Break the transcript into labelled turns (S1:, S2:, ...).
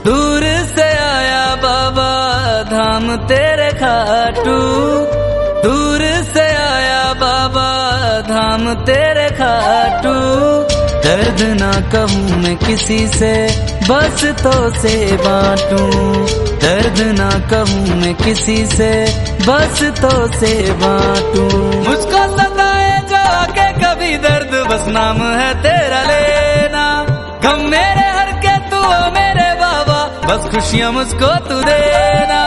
S1: दूर से आया बाबा धाम तेरे खाटू, दूर से आया बाबा धाम तेरे खाटू। दर्द ना कहूँ मैं किसी से, बस तो से बांटूं। दर्द ना कहूँ मैं किसी से, बस तो से बांटूं। मुझको सताए जो आके कभी दर्द, बस नाम है तेरा लेना। गम मेरे हर के तू मेरे बाबा, बस खुशियाँ मुझको तू देना।